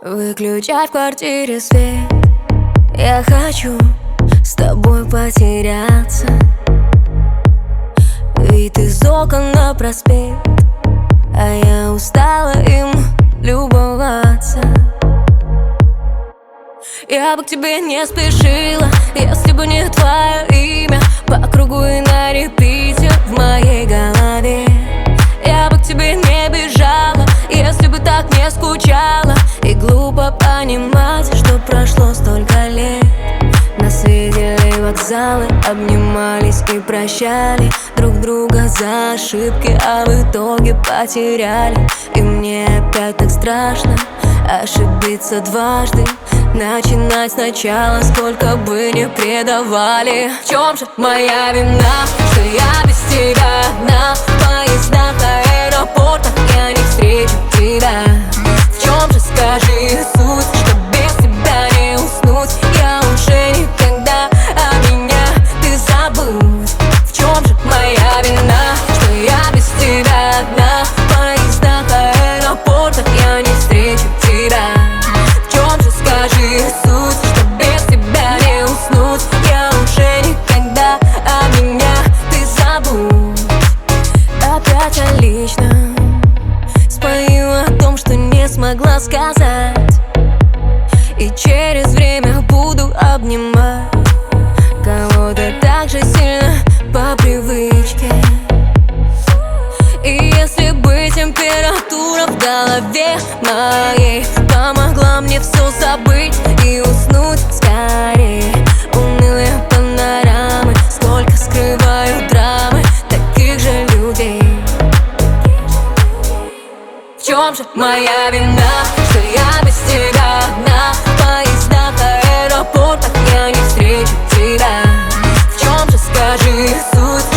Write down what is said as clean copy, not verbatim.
Выключай в квартире свет. Я хочу с тобой потеряться. Вид из окон на проспект, а я устала им любоваться. Я бы к тебе не спешила, если бы не твое имя по кругу и на репите в моей голове. Я бы к тебе не бежала, если бы так не скучала. И глупо понимать, что прошло столько лет. Нас видели вокзалы, обнимались и прощали друг друга за ошибки, а в итоге потеряли. И мне опять так страшно ошибиться дважды, начинать сначала, сколько бы не предавали. В чем же моя вина, что я без тебя одна? В поездах, аэропортах я не встречу тебя. В чем же, скажи, суть, что без тебя не уснуть? Я уже никогда, а меня ты забудь. В чем же моя вина, что я без тебя одна? В поездах, аэропортах я не встречу тебя. В чем же, скажи, суть, что без тебя не уснуть? Я уже никогда, а меня ты забудь. Опять о личном спою о том, что не смогла сказать. И через время буду обнимать кого-то так же сильно по привычке. И если бы температура в голове моей помогла мне все забыть и уснуть скорее. Унылые панорамы, сколько скрывают драмы таких же людей. В чем же моя вина, что я без тебя одна? В поездах, аэропортах я не встречу тебя. В чем же, скажи, суть?